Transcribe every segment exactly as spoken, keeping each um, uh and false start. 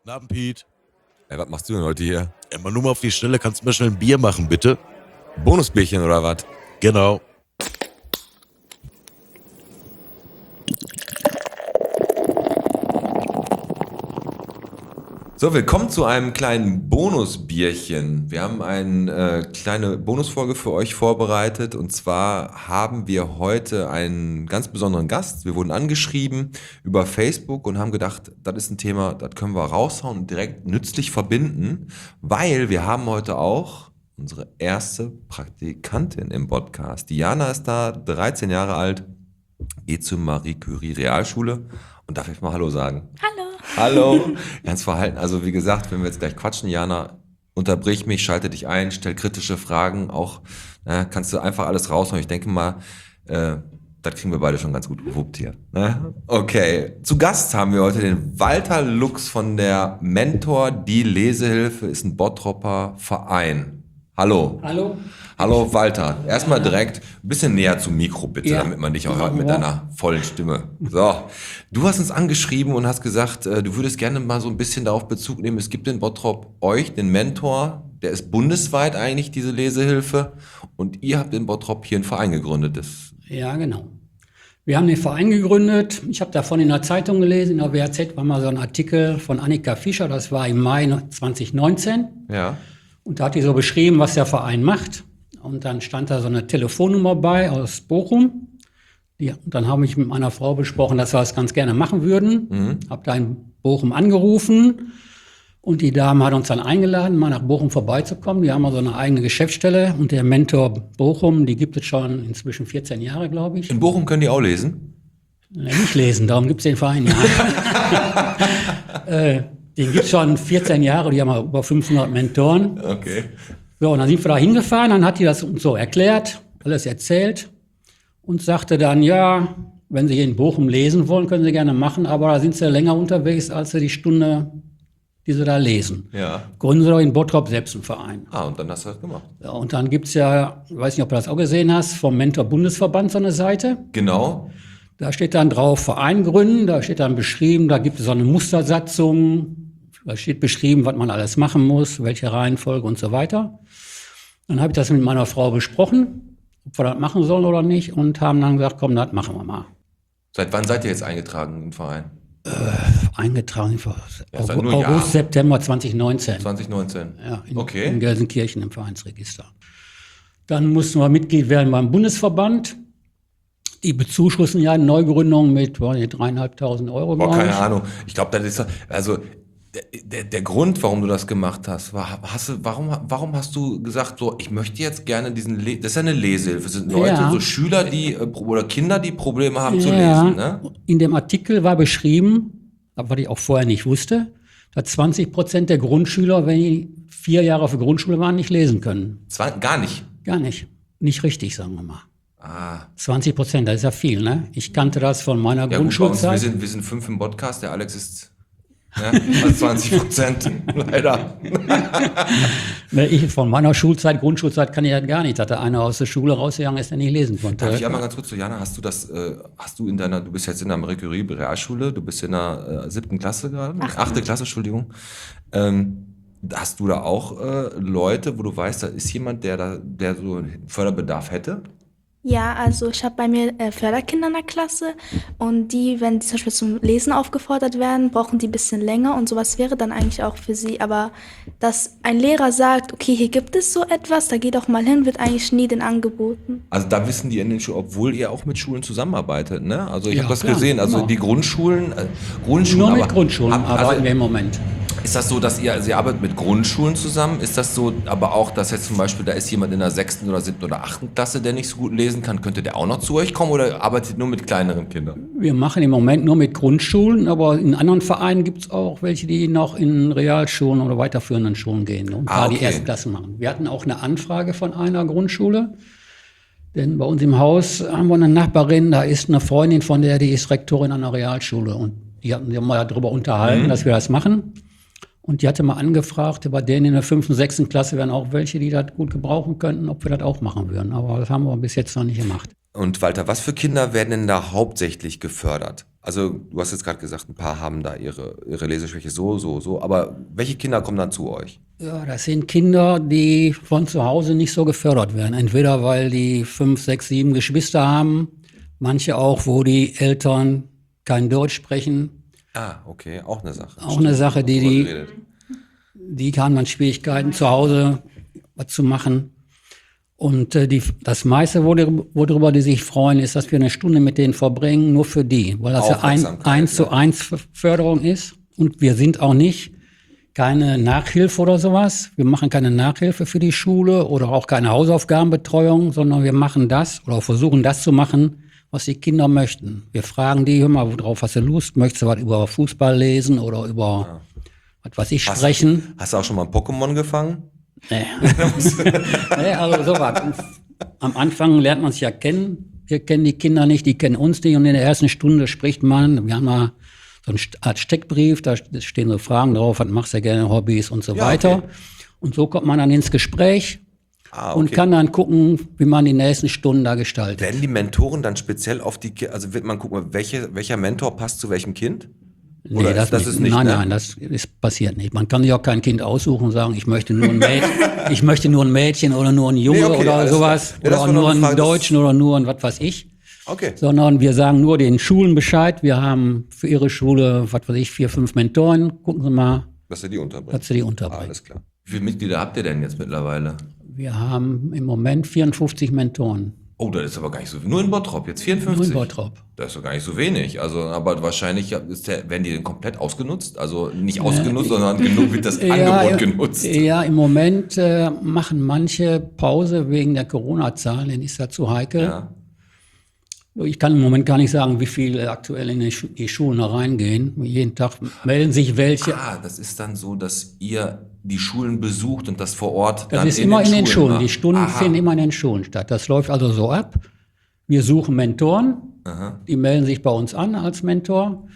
Guten Abend, Pete. Ey, was machst du denn heute hier? Ja, mal nur mal auf die Stelle, kannst du mir schnell ein Bier machen, bitte? Bonusbierchen oder was? Genau. So, willkommen zu einem kleinen Bonusbierchen. Wir haben eine äh, kleine Bonusfolge für euch vorbereitet und zwar haben wir heute einen ganz besonderen Gast. Wir wurden angeschrieben über Facebook und haben gedacht, das ist ein Thema, das können wir raushauen und direkt nützlich verbinden, weil wir haben heute auch unsere erste Praktikantin im Podcast. Diana ist da, dreizehn Jahre alt, geht zur Marie Curie Realschule und darf ich mal Hallo sagen? Hallo. Hallo, ganz verhalten. Also wie gesagt, wenn wir jetzt gleich quatschen, Jana, unterbrich mich, schalte dich ein, stell kritische Fragen, auch äh, kannst du einfach alles raushauen. Ich denke mal, äh, das kriegen wir beide schon ganz gut gewuppt hier. Ne? Okay, zu Gast haben wir heute den Walter Lux von der Mentor, die Lesehilfe, ist ein Bottropper Verein. Hallo. Hallo. Hallo Walter. Erstmal direkt ein bisschen näher zum Mikro bitte, Ja. damit man dich auch hört mit deiner vollen Stimme. So, du hast uns angeschrieben und hast gesagt, äh, du würdest gerne mal so ein bisschen darauf Bezug nehmen. Es gibt in Bottrop euch, den Mentor, der ist bundesweit eigentlich diese Lesehilfe und ihr habt in Bottrop hier einen Verein gegründet. Das Ja, genau. Wir haben den Verein gegründet. Ich habe davon in der Zeitung gelesen, in der W A Z war mal so ein Artikel von Annika Fischer, das war im Mai zwanzig neunzehn. ja. Und da hat die so beschrieben, was der Verein macht. Und dann stand da so eine Telefonnummer bei aus Bochum. Die, und dann habe ich mit meiner Frau besprochen, dass wir das ganz gerne machen würden. Mhm. Habe da in Bochum angerufen. Und die Dame hat uns dann eingeladen, mal nach Bochum vorbeizukommen. Die haben also eine eigene Geschäftsstelle. Und der Mentor Bochum, die gibt es schon inzwischen vierzehn Jahre, glaube ich. In Bochum können die auch lesen? Äh, nicht lesen, darum gibt es den Verein ja. äh, den gibt es schon vierzehn Jahre, die haben ja über fünfhundert Mentoren. Okay. So, und dann sind wir da hingefahren, dann hat die das uns so erklärt, alles erzählt und sagte dann, ja, wenn Sie hier in Bochum lesen wollen, können Sie gerne machen, aber da sind Sie länger unterwegs, als Sie die Stunde, die Sie da lesen. Ja. Gründen Sie doch in Bottrop selbst einen Verein. Ah, und dann hast du das gemacht. Ja, und dann gibt's ja, ich weiß nicht, ob du das auch gesehen hast, vom Mentor-Bundesverband so eine Seite. Genau. Da steht dann drauf Verein gründen, da steht dann beschrieben, da gibt es so eine Mustersatzung, da steht beschrieben, was man alles machen muss, welche Reihenfolge und so weiter. Dann habe ich das mit meiner Frau besprochen, ob wir das machen sollen oder nicht und haben dann gesagt, komm, das machen wir mal. Seit wann seid ihr jetzt eingetragen im Verein? Eingetragen für Ja, seit August, nur Jahren. August, September zwanzig neunzehn. zwanzig neunzehn. Ja, in, Okay. in Gelsenkirchen im Vereinsregister. Dann mussten wir Mitglied werden beim Bundesverband. Die bezuschussen ja eine Neugründung mit dreieinhalbtausend Euro. Boah, glaub keine ich. Ahnung. Ich glaube, das ist also der, der, der Grund, warum du das gemacht hast, war, hast du, warum, warum hast du gesagt, so, ich möchte jetzt gerne diesen, Le das ist ja eine Lesehilfe, das sind Leute, Ja. so Schüler, die äh, oder Kinder, die Probleme haben zu Ja, lesen, ne? in dem Artikel war beschrieben, was ich auch vorher nicht wusste, dass zwanzig Prozent der Grundschüler, wenn die vier Jahre auf der Grundschule waren, nicht lesen können. Zwar, gar nicht. Gar nicht. Nicht richtig, sagen wir mal. Ah, zwanzig Prozent, das ist ja viel, ne? Ich kannte das von meiner ja gut, bei uns, wir Grundschulzeit. sind, wir sind fünf im Podcast, der Alex ist ne, fast zwanzig Prozent, leider. Ne, Ich, von meiner Schulzeit, Grundschulzeit kann ich ja gar nicht, dass da einer aus der Schule rausgegangen ist, der nicht lesen konnte. Darf ich einmal ganz kurz zu Jana, hast du das, äh, hast du in deiner, du bist jetzt in der Marie Curie Realschule, du bist in der äh, siebten Klasse gerade, Achte. achte Klasse, Entschuldigung. Ähm, hast du da auch äh, Leute, wo du weißt, da ist jemand, der da, der so einen Förderbedarf hätte? Ja, also ich habe bei mir äh, Förderkinder in der Klasse und die, wenn die zum Beispiel zum Lesen aufgefordert werden, brauchen die ein bisschen länger und sowas wäre dann eigentlich auch für sie. Aber dass ein Lehrer sagt, okay, hier gibt es so etwas, da geh doch mal hin, wird eigentlich nie den angeboten. Also da wissen die in den Schulen, obwohl ihr auch mit Schulen zusammenarbeitet, ne? Also ich Ja, habe das klar, gesehen, also genau. die Grundschulen, äh, Grundschulen, Nur mit aber- Grundschulen ab- arbeiten also, wir im Moment. ist das so, dass ihr, also ihr arbeitet mit Grundschulen zusammen? Ist das so, aber auch, dass jetzt zum Beispiel, da ist jemand in der sechsten oder siebten oder achten Klasse, der nicht so gut lesen kann, könnte der auch noch zu euch kommen oder arbeitet ihr nur mit kleineren Kindern? Wir machen im Moment nur mit Grundschulen, aber in anderen Vereinen gibt es auch welche, die noch in Realschulen oder weiterführenden Schulen gehen und Ah, da die okay. Erstklassen machen. Wir hatten auch eine Anfrage von einer Grundschule, denn bei uns im Haus haben wir eine Nachbarin, da ist eine Freundin von der, die ist Rektorin an einer Realschule und die hatten sich mal darüber unterhalten, Mhm. dass wir das machen. Und die hatte mal angefragt, bei denen in der fünften, sechsten Klasse wären auch welche, die das gut gebrauchen könnten, ob wir das auch machen würden. Aber das haben wir bis jetzt noch nicht gemacht. Und Walter, was für Kinder werden denn da hauptsächlich gefördert? Also du hast jetzt gerade gesagt, ein paar haben da ihre, ihre Leseschwäche so, so, so. Aber welche Kinder kommen dann zu euch? Ja, das sind Kinder, die von zu Hause nicht so gefördert werden. Entweder weil die fünf, sechs, sieben Geschwister haben, manche auch, wo die Eltern kein Deutsch sprechen. Ah, okay, auch eine Sache. Auch eine Sache, die Drüber die, geredet. die haben dann Schwierigkeiten zu Hause was zu machen. Und äh, die, das meiste, worüber, worüber die sich freuen, ist, dass wir eine Stunde mit denen verbringen, nur für die, weil das ja ein, Aufmerksamkeit, eins zu ja. eins Förderung ist. Und wir sind auch nicht keine Nachhilfe oder sowas. Wir machen keine Nachhilfe für die Schule oder auch keine Hausaufgabenbetreuung, sondern wir machen das oder versuchen das zu machen, was die Kinder möchten. Wir fragen die, hör mal, worauf hast du Lust? Möchtest du was über Fußball lesen oder über was weiß ich Hast- sprechen? Hast du auch schon mal ein Pokémon gefangen? Nee. nee, also sowas. Am Anfang lernt man sich ja kennen. Wir kennen die Kinder nicht, die kennen uns nicht. Und in der ersten Stunde spricht man, wir haben mal so eine Art Steckbrief, da stehen so Fragen drauf, was machst du gerne, Hobbys und so Ja, weiter. okay. Und so kommt man dann ins Gespräch Ah, okay. und kann dann gucken, wie man die nächsten Stunden da gestaltet. Werden die Mentoren dann speziell auf die Ki- also wird man gucken, welche, welcher Mentor passt zu welchem Kind? Nee, Oder das, das ist nicht, Nein, ne? nein, das ist passiert nicht. Man kann sich auch kein Kind aussuchen und sagen, ich möchte nur ein Mädchen, ich möchte nur ein Mädchen oder nur ein Junge Nee, okay, oder alles sowas. klar. Ja, das oder war noch nur eine einen Frage, das- Deutschen oder nur ein was weiß ich. Okay. Sondern wir sagen nur den Schulen Bescheid. Wir haben für ihre Schule, was weiß ich, vier, fünf Mentoren. Gucken Sie mal, Dass ihr die unterbringt. dass Sie die Ah, unterbringen. alles klar. Wie viele Mitglieder habt ihr denn jetzt mittlerweile? Wir haben im Moment vierundfünfzig Mentoren. Oh, das ist aber gar nicht so. Nur in Bottrop, jetzt vierundfünfzig. Nur in Bottrop. Das ist doch gar nicht so wenig. Also, aber wahrscheinlich ist der, werden die denn komplett ausgenutzt? Also nicht ausgenutzt, sondern genug wird das Angebot genutzt. Ja, im Moment äh, machen manche Pause wegen der Corona-Zahlen, denn ist das zu heikel. Ja. Ich kann im Moment gar nicht sagen, wie viele aktuell in die, Schu die Schulen da reingehen. Jeden Tag melden sich welche. Ah, das ist dann so, dass ihr die Schulen besucht und das vor Ort Das dann ist in immer den in den Schulen. macht. Die Stunden Aha. finden immer in den Schulen statt. Das läuft also so ab. Wir suchen Mentoren. Aha. Die melden sich bei uns an als Mentor.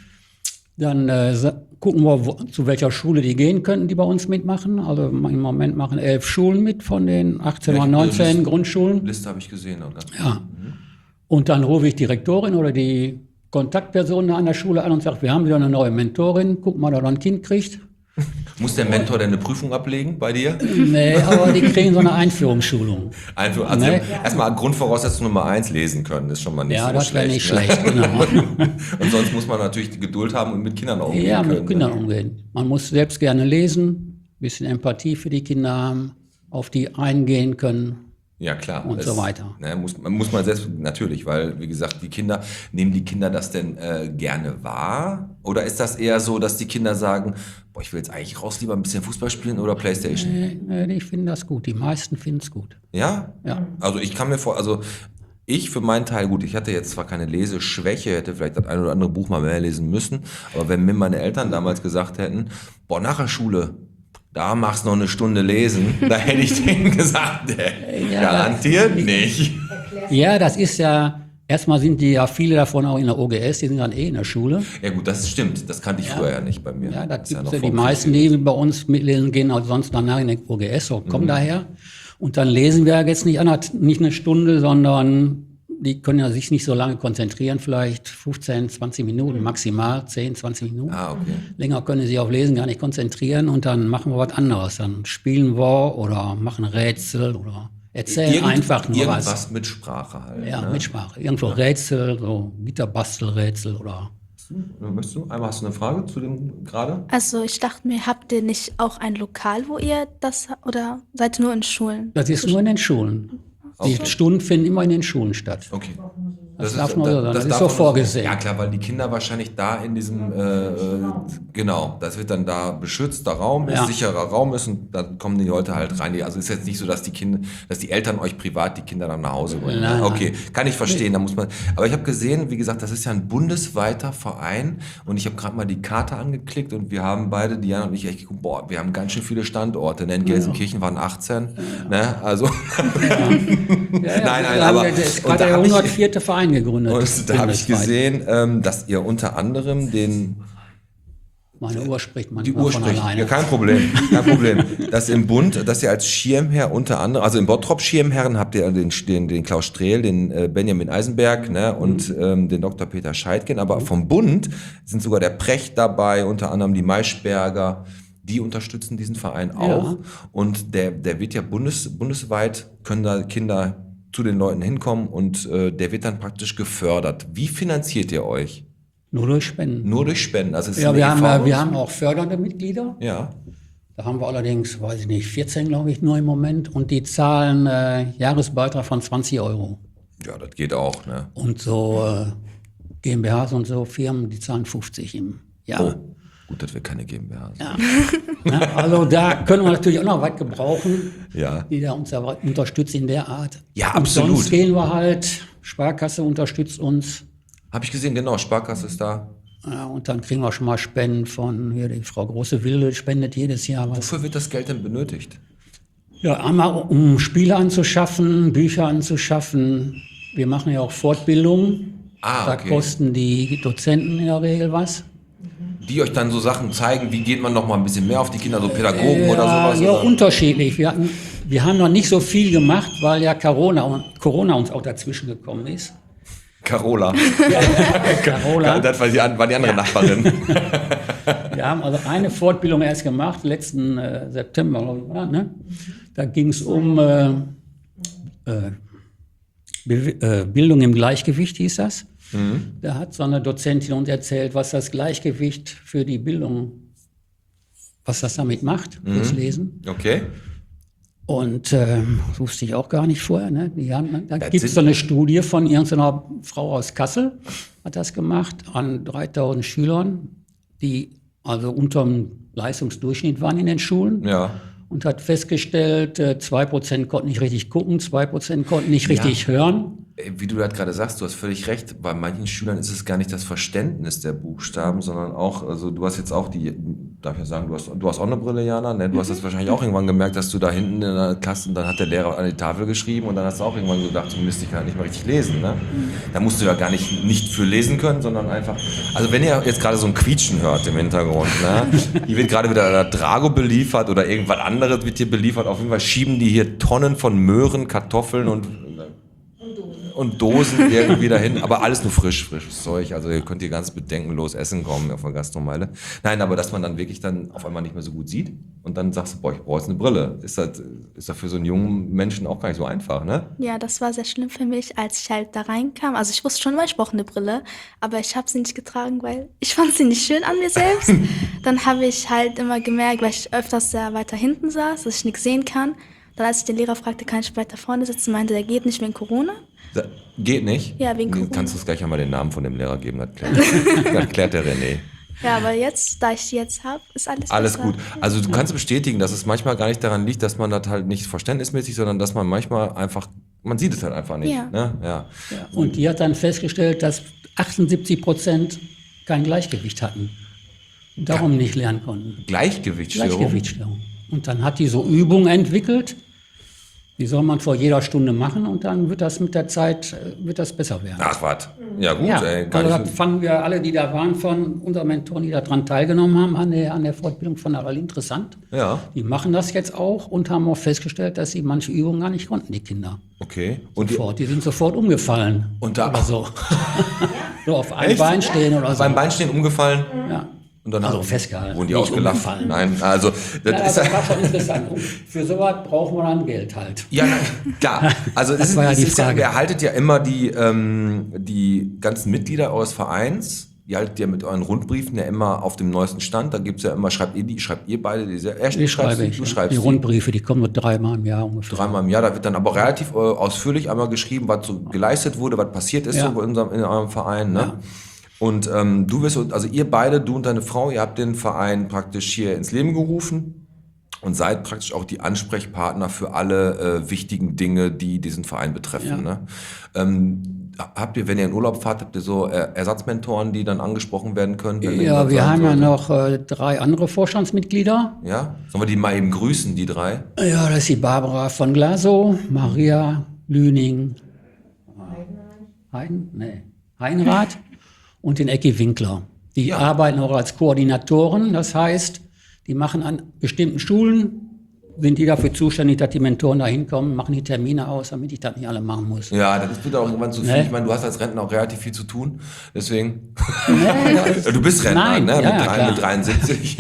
Dann äh, sa- gucken wir, wo, zu welcher Schule die gehen könnten, die bei uns mitmachen. Also im Moment machen elf Schulen mit von den achtzehn Ja, oder ich hab eine neunzehn Liste- Grundschulen. Liste habe ich gesehen. Auch ganz Ja. Und dann rufe ich die Rektorin oder die Kontaktperson an der Schule an und sage, wir haben wieder eine neue Mentorin. Guck mal, da ein Kind kriegt. Muss der Mentor denn eine Prüfung ablegen bei dir? Nee, aber die kriegen so eine Einführungsschulung. Also, also Nee. erstmal Grundvoraussetzung Nummer eins lesen können, ist schon mal nicht Ja, so das wäre schlecht. nicht ne? schlecht, genau. Und sonst muss man natürlich die Geduld haben und mit Kindern auch umgehen Ja, können. mit Kindern ne? umgehen. Man muss selbst gerne lesen, ein bisschen Empathie für die Kinder haben, auf die eingehen können. Ja, klar. Und so weiter. Ne, muss, man- muss man selbst, natürlich, weil, wie gesagt, die Kinder, nehmen die Kinder das denn äh, gerne wahr? Oder ist das eher so, dass die Kinder sagen, boah, ich will jetzt eigentlich raus, lieber ein bisschen Fußball spielen oder Playstation? Nee, nee, ich finde das gut. Die meisten finden es gut. Ja? Ja. Also ich kann mir vor, also ich für meinen Teil, gut, ich hatte jetzt zwar keine Leseschwäche, hätte vielleicht das ein oder andere Buch mal mehr lesen müssen, aber wenn mir meine Eltern damals gesagt hätten, boah, nach der Schule, da machst du noch eine Stunde lesen, da hätte ich denen gesagt, ey, Ja, garantiert nicht. Ja, das ist ja, erstmal sind die ja viele davon auch in der O G S, die sind dann eh in der Schule. Ja gut, das stimmt, das kannte ich früher ja nicht bei mir. Ja, da ist ja gibt noch es ja die vor meisten, Krieg. die bei uns mitlesen gehen, auch sonst danach in der O G S, so kommen Mhm. daher. Und dann lesen wir jetzt nicht, anderth- nicht eine Stunde, sondern die können ja sich nicht so lange konzentrieren, vielleicht fünfzehn, zwanzig Minuten maximal, zehn, zwanzig Minuten. Ah, okay. Länger können sie sich auf Lesen gar nicht konzentrieren und dann machen wir was anderes. Dann spielen wir oder machen Rätsel oder erzählen Irgend- einfach nur irgendwas was. mit Sprache halt. Ja, ne? mit Sprache. Irgendwo Rätsel, so Gitterbastelrätsel oder. Möchtest du? Einmal hast du eine Frage zu dem gerade? Also ich dachte mir, habt ihr nicht auch ein Lokal, wo ihr das, oder seid ihr nur in Schulen? Das ist nur in den Schulen. Die Okay. Stunden finden immer in den Schulen statt. Okay. Das darf nur so sein. Das ist so darf vorgesehen. Ja klar, weil die Kinder wahrscheinlich da in diesem, äh, äh, genau, das wird dann da beschützter Raum, ist Ja. sicherer Raum ist und dann kommen die Leute halt rein. Die, also ist jetzt nicht so, dass die Kinder, dass die Eltern euch privat die Kinder dann nach Hause bringen. Nein, ne? nein. Okay, kann ich verstehen. Da muss man. Aber ich habe gesehen, wie gesagt, das ist ja ein bundesweiter Verein und ich habe gerade mal die Karte angeklickt und wir haben beide, Diana und ich, echt geguckt, boah, wir haben ganz schön viele Standorte. Ne? In Gelsenkirchen waren achtzehn. Ne? Also Ja, ja, Nein, wir nein, haben aber- ja- ist und gerade da der hab ich- hundertvierte Verein gegründet. Und da habe ich bundesweit. gesehen, ähm, dass ihr unter anderem den Meine Uhr spricht Die manchmal Uhr von spricht. alleine. Ja, kein Problem. Kein Problem. Dass im Bund, dass ihr als Schirmherr unter anderem, also im Bottrop Schirmherren habt ihr den, den, den Klaus Strehl, den äh, Benjamin Eisenberg, ne, und ähm, den Doktor Peter Scheidgen, aber vom Bund sind sogar der Precht dabei, unter anderem die Maischberger, die unterstützen diesen Verein auch. Ja. Und der, der wird ja bundes, bundesweit, können da Kinder zu den Leuten hinkommen und äh, der wird dann praktisch gefördert. Wie finanziert ihr euch? Nur durch Spenden. Nur durch Spenden. Also es ist Ja, eine wir haben, E V? äh, wir haben auch fördernde Mitglieder. Ja. Da haben wir allerdings, weiß ich nicht, vierzehn glaube ich nur im Moment. Und die zahlen äh, Jahresbeitrag von zwanzig Euro. Ja, das geht auch, ne? Und so äh, GmbHs und so Firmen, die zahlen fünfzig im Jahr. Oh, gut, dass wir keine GmbH sind. Ja. Ja, also da können wir natürlich auch noch was gebrauchen, Ja. die da uns aber unterstützen in der Art. Ja, Und absolut. sonst gehen wir halt, Sparkasse unterstützt uns. Habe ich gesehen, genau, Sparkasse ist da. Ja, und dann kriegen wir schon mal Spenden von, hier die Frau Große Wilde spendet jedes Jahr was. Wofür wird das Geld denn benötigt? Ja, einmal um Spiele anzuschaffen, Bücher anzuschaffen. Wir machen ja auch Fortbildungen. Ah, Da okay. kosten die Dozenten in der Regel was. Die euch dann so Sachen zeigen, wie geht man noch mal ein bisschen mehr auf die Kinder, so Pädagogen oder sowas? Ja, oder? unterschiedlich. Wir, hatten, wir haben noch nicht so viel gemacht, weil ja Corona, Corona uns auch dazwischen gekommen ist. Carola. Carola. Das war die, war die andere Nachbarin. Wir haben also eine Fortbildung erst gemacht, letzten äh, September, glaube ich, war, ne? Da ging es um äh, äh, Be äh, Bildung im Gleichgewicht, hieß das. Mhm. Da hat so eine Dozentin uns erzählt, was das Gleichgewicht für die Bildung, was das damit macht, fürs Lesen. Okay. Und ähm, das wusste ich auch gar nicht vorher. Ne? Die haben, da Das gibt es sind- so eine Studie von irgendeiner Frau aus Kassel, hat das gemacht, an dreitausend Schülern, die also unterm Leistungsdurchschnitt waren in den Schulen. Ja. Und hat festgestellt, äh, zwei Prozent konnten nicht richtig gucken, zwei Prozent konnten nicht richtig hören. Wie du das gerade sagst, du hast völlig recht. Bei manchen Schülern ist es gar nicht das Verständnis der Buchstaben, sondern auch, also du hast jetzt auch die, darf ich ja sagen, du hast, du hast auch eine Brille, Jana, ne? Du hast das wahrscheinlich auch irgendwann gemerkt, dass du da hinten in der Klasse, und dann hat der Lehrer an die Tafel geschrieben und dann hast du auch irgendwann gedacht, so Mist, ich kann nicht mehr richtig lesen, ne? Da musst du ja gar nicht, nicht für lesen können, sondern einfach, also wenn ihr jetzt gerade so ein Quietschen hört im Hintergrund, ne? Hier wird gerade wieder der Drago beliefert oder irgendwas anderes wird hier beliefert, auf jeden Fall schieben die hier Tonnen von Möhren, Kartoffeln und und Dosen irgendwie dahin, aber alles nur frisch, frisches Zeug. Also ihr könnt hier ganz bedenkenlos essen kommen auf der Gastromeile. Nein, aber dass man dann wirklich dann auf einmal nicht mehr so gut sieht und dann sagst du, boah, ich brauche jetzt eine Brille. Ist das, ist das für so einen jungen Menschen auch gar nicht so einfach, ne? Ja, das war sehr schlimm für mich, als ich halt da reinkam. Also ich wusste schon immer, ich brauche eine Brille, aber ich habe sie nicht getragen, weil ich fand sie nicht schön an mir selbst. Dann habe ich halt immer gemerkt, weil ich öfters sehr weiter hinten saß, dass ich nichts sehen kann. Dann, als ich den Lehrer fragte, kann ich weiter vorne sitzen, meinte, der geht nicht wegen Corona. Da, geht nicht? Ja, wegen Corona. Kannst du uns gleich einmal den Namen von dem Lehrer geben? Das klärt, das klärt der René. Ja, aber jetzt, da ich die jetzt habe, ist alles Alles besser. gut. Also du kannst bestätigen, dass es manchmal gar nicht daran liegt, dass man das halt nicht verständnismäßig, sondern dass man manchmal einfach, man sieht es halt einfach nicht. Ja. Ne? Ja. Ja, und die hat dann festgestellt, dass achtundsiebzig Prozent kein Gleichgewicht hatten und darum nicht lernen konnten. Gleichgewichtsstörung. Gleichgewichtsstörung. Und dann hat die so Übungen entwickelt, die soll man vor jeder Stunde machen und dann wird das mit der Zeit äh, wird das besser werden. Ach was. Ja gut, ja, ey. Gar also nicht das so- fanden wir alle, die da waren, von unseren Mentoren, die daran teilgenommen haben, an der, an der Fortbildung von der Rallye interessant. Ja, Die machen das jetzt auch und haben auch festgestellt, dass sie manche Übungen gar nicht konnten, die Kinder. okay. Und die, Sofort. Die sind sofort umgefallen. Und da- oder so. so auf einem Echt? Bein stehen oder so. beim Beinstehen umgefallen? Ja. Und dann Also haben- festgehalten, Wurden die nicht ausgelacht? umgefallen. Nein, also das Ja, ist das war schon interessant. Und für sowas brauchen wir dann Geld halt. ja na, klar. Also Das es ist, war ja es die ist ja, Frage. ihr erhaltet ja immer die ähm, die ganzen Mitglieder eures Vereins. Ihr haltet ja mit euren Rundbriefen ja immer auf dem neuesten Stand. Da gibt's ja immer, schreibt ihr die, schreibt ihr beide diese. Er Die schreibst schreibe die, ich. du ja. schreibst Die die. Rundbriefe, die kommen nur dreimal im Jahr ungefähr. Dreimal im Jahr, da wird dann aber relativ äh, ausführlich einmal geschrieben, was so geleistet wurde, was passiert ist Ja. so bei unserem, in eurem Verein. Ne? Ja. Und ähm, du wirst, also ihr beide, du und deine Frau, ihr habt den Verein praktisch hier ins Leben gerufen und seid praktisch auch die Ansprechpartner für alle äh, wichtigen Dinge, die diesen Verein betreffen. Ja. Ne? Ähm, habt ihr, wenn ihr in Urlaub fahrt, habt ihr so äh, Ersatzmentoren, die dann angesprochen werden können? wenn Ja, irgendwas wir sein haben ja sollte? noch äh, drei andere Vorstandsmitglieder. Ja? Sollen wir die mal eben grüßen, die drei? Ja, das ist die Barbara von Glasow, Maria Lüning, Heiden? Nee, Heinrath und den Ecki Winkler. Die Ja. arbeiten auch als Koordinatoren, das heißt, die machen an bestimmten Schulen, sind die dafür zuständig, dass die Mentoren da hinkommen, machen die Termine aus, damit ich das nicht alle machen muss. Ja, das wird auch irgendwann zu viel. Ne? Ich meine, du hast als Rentner auch relativ viel zu tun. Deswegen. Nee, das- Du bist Rentner, Nein, ne? ja, mit, ja, drei, klar. mit dreiundsiebzig.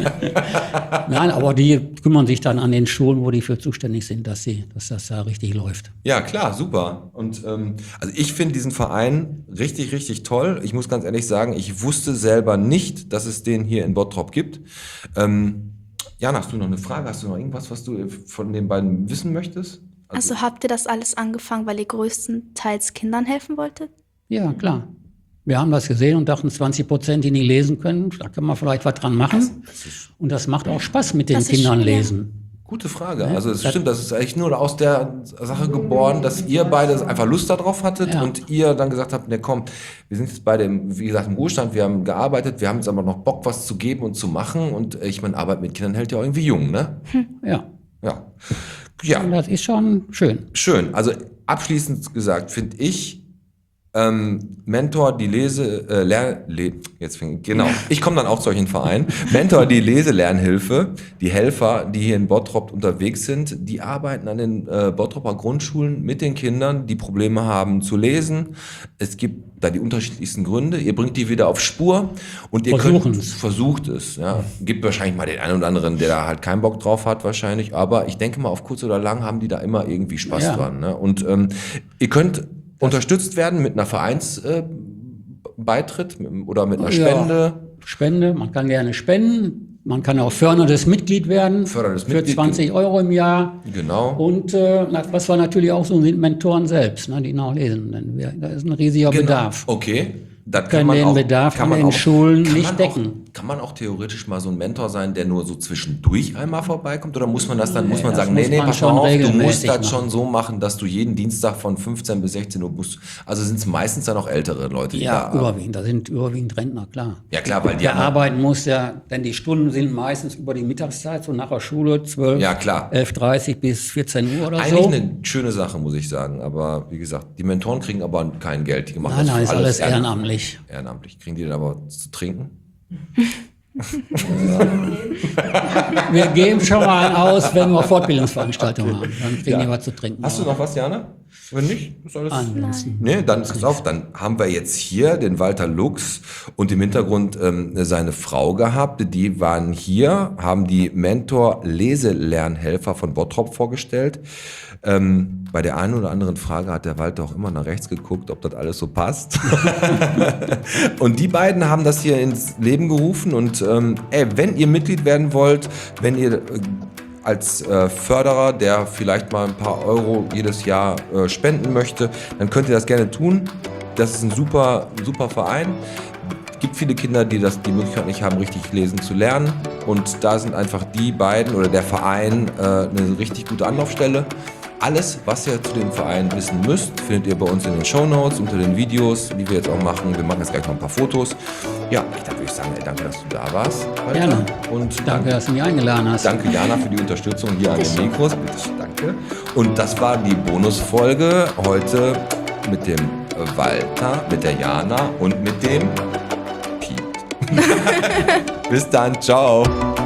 Nein, aber die kümmern sich dann an den Schulen, wo die für zuständig sind, dass, sie, dass das da richtig läuft. Ja, klar, super. Und ähm, also ich finde diesen Verein richtig, richtig toll. Ich muss ganz ehrlich sagen, ich wusste selber nicht, dass es den hier in Bottrop gibt. Ähm, Jana, hast du noch eine Frage? Hast du noch irgendwas, was du von den beiden wissen möchtest? Also habt ihr das alles angefangen, weil ihr größtenteils Kindern helfen wolltet? Ja, klar. Wir haben das gesehen und dachten, zwanzig Prozent, die nicht lesen können, da kann man vielleicht was dran machen. Und das macht auch Spaß mit den Das ist Kindern schön, ja. lesen. Gute Frage. Also es stimmt, das ist eigentlich nur aus der Sache geboren, dass ihr beide einfach Lust darauf hattet Ja. und ihr dann gesagt habt, ne komm, wir sind jetzt beide, im, wie gesagt, im Ruhestand, wir haben gearbeitet, wir haben jetzt aber noch Bock, was zu geben und zu machen und äh, ich meine, Arbeit mit Kindern hält ja auch irgendwie jung, ne? Ja. Ja. Ja, Und das ist schon schön. schön. Also abschließend gesagt, finde ich, ähm, Mentor, die Lese, äh, Lern, Le jetzt fing, genau, ich komme dann auch zu euch in den Verein. Mentor, die Lese-Lernhilfe, die Helfer, die hier in Bottrop unterwegs sind, die arbeiten an den äh, Bottroper Grundschulen mit den Kindern, die Probleme haben zu lesen. Es gibt da die unterschiedlichsten Gründe. Ihr bringt die wieder auf Spur und ihr könnt, Versuchen's. versucht es. Ja. Gibt wahrscheinlich mal den einen oder anderen, der da halt keinen Bock drauf hat wahrscheinlich, aber ich denke mal, auf kurz oder lang haben die da immer irgendwie Spaß Ja. dran. Ne? Und ähm, ihr könnt unterstützt werden mit einer Vereinsbeitritt äh, Beitritt oder mit einer Spende. Ja, Spende, man kann gerne spenden. Man kann auch förderndes Mitglied werden. Förderndes für Mitglied. zwanzig Euro im Jahr. Genau. Und äh, was wir natürlich auch so sind, Mentoren selbst, ne, die noch lesen. Denn wir, da ist ein riesiger Genau. Bedarf. Okay. Das Können den Bedarf an den Schulen kann nicht man decken. Auch, kann man auch theoretisch mal so ein Mentor sein, der nur so zwischendurch einmal vorbeikommt? Oder muss man das dann, muss man das sagen, nee, muss nee, man pass mal schon auf, du musst regelmäßig das schon machen. so machen, dass du jeden Dienstag von fünfzehn bis sechzehn Uhr musst. Also sind es meistens dann auch ältere Leute, die Ja, da überwiegend. Da sind überwiegend Rentner, klar. Ja klar, weil die Der anderen- arbeiten muss ja, denn die Stunden sind meistens über die Mittagszeit, so nach der Schule, zwölf, Ja, klar. elf Uhr dreißig bis vierzehn Uhr oder Eigentlich so. eine schöne Sache, muss ich sagen. Aber wie gesagt, die Mentoren kriegen aber kein Geld. Die machen Nein, das nein, ist für alles ehrenamt- ehrenamtlich. Ehrenamtlich. Kriegen die dann aber zu trinken? Wir geben schon mal einen aus, wenn wir Fortbildungsveranstaltungen haben. Dann kriegen Ja. die was zu trinken. Hast du noch was, Jana? Wenn nicht, ist alles... Ansonsten. Nee, dann pass auf, dann haben wir jetzt hier den Walter Lux und im Hintergrund ähm, seine Frau gehabt. Die waren hier, haben die Mentor-Leselernhelfer von Bottrop vorgestellt. Ähm, bei der einen oder anderen Frage hat der Walter auch immer nach rechts geguckt, ob das alles so passt. Und die beiden haben das hier ins Leben gerufen. Und ähm, ey, wenn ihr Mitglied werden wollt, wenn ihr äh, als äh, Förderer, der vielleicht mal ein paar Euro jedes Jahr äh, spenden möchte, dann könnt ihr das gerne tun. Das ist ein super, super Verein. Es gibt viele Kinder, die das die Möglichkeit nicht haben, richtig lesen zu lernen. Und da sind einfach die beiden oder der Verein äh, eine richtig gute Anlaufstelle. Alles, was ihr zu dem Verein wissen müsst, findet ihr bei uns in den Shownotes, unter den Videos, die wir jetzt auch machen. Wir machen jetzt gleich noch ein paar Fotos. Ja, ich dann würde ich sagen, ey, danke, dass du da warst. Walter. Gerne. Und Danke, dass du mich eingeladen hast. Danke, Jana, für die Unterstützung hier an den Mikros. Bitte, danke. Und das war die Bonusfolge heute mit dem Walter, mit der Jana und mit dem Piet. Bis dann, ciao.